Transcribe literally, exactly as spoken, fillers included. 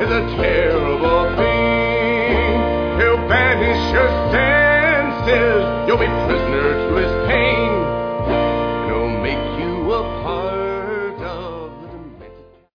is a terrible thing. He'll banish your senses. You'll be